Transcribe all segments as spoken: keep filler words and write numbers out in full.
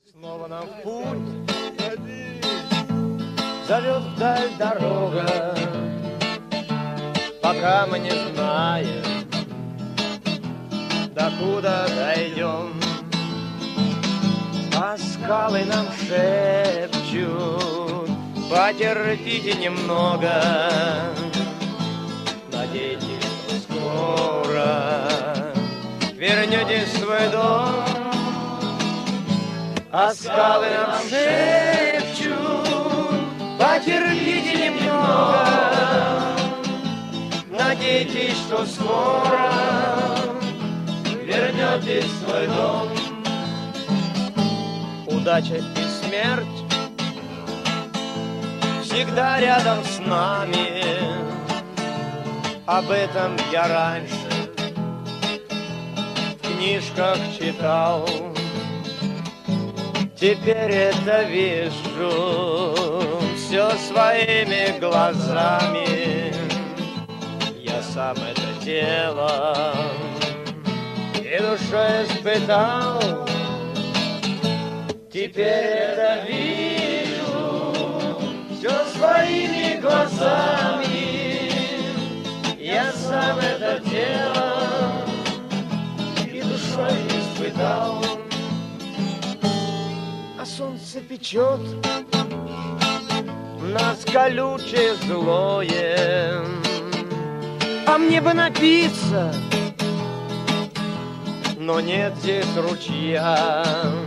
Снова нам в путь зовет вдаль дорога, пока мы не знаем, докуда дойдем. А скалы нам шепчут: потерпите немного, надейтесь, что скоро вернетесь в свой дом. А скалы нам шепчут: потерпите немного, надейтесь, что скоро вернетесь в свой дом. Удача и смерть всегда рядом с нами. Об этом я раньше в книжках читал. Теперь это вижу все своими глазами. Я сам это дело и душой испытал. Теперь это вижу все своими глазами. Я сам это дело и душой испытал. А солнце печет нас колючее злое, а мне бы напиться, но нет здесь ручья.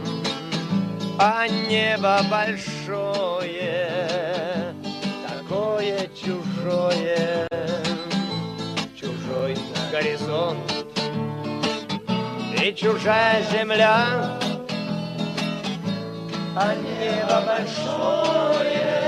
А небо большое, такое чужое, чужой горизонт и чужая земля. А небо большое,